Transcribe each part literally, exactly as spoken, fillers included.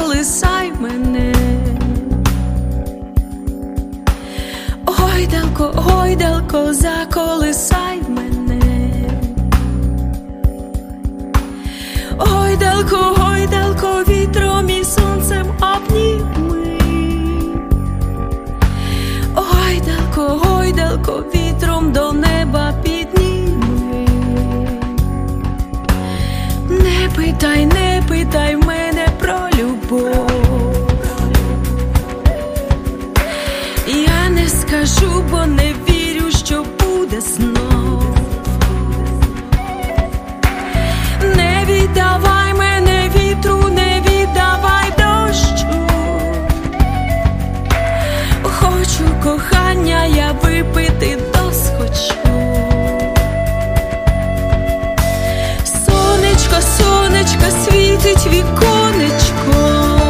заколисай мене. Гойдалко, гойдалко, заколисай мене. Гойдалко, гойдалко, вітром і сонцем обніми. Гойдалко, гойдалко, вітром до неба підніми. Не питай, не питай мене про любов. Я не скажу, бо не вірю, що буде знов. Не віддавай мене вітру, не віддавай дощу. Хочу кохання я випити досхочу. Сонечко, сонечко, світить віконечко.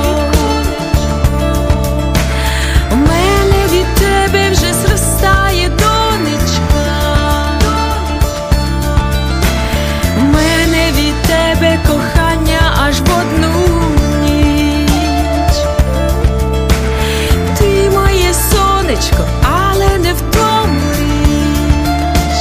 У мене від тебе вже зростає донечка. У мене від тебе кохання аж в одну ніч. Ти моє сонечко, але не в тому річ.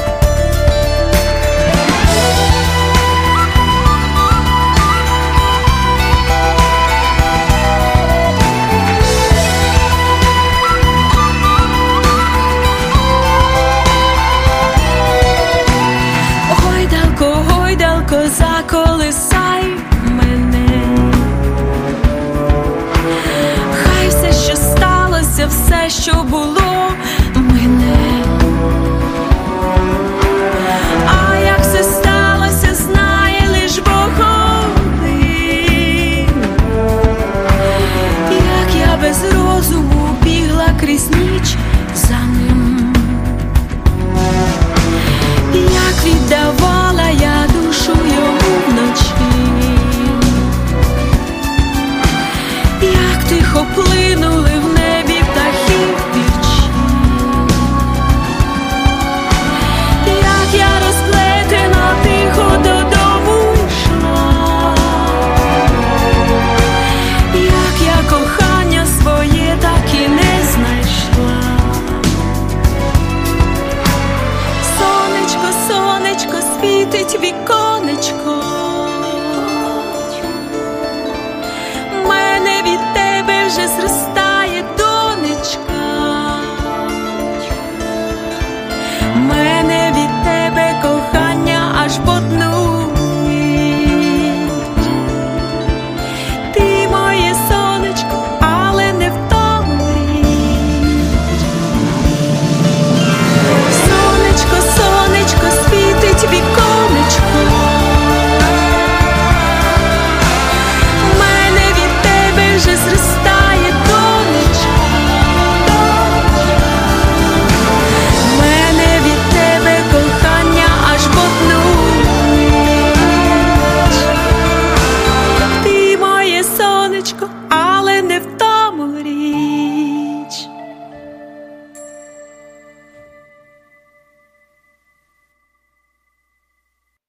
Гойдалко, гойдалко, заколисай мене. Хай все, що сталося, все, що було,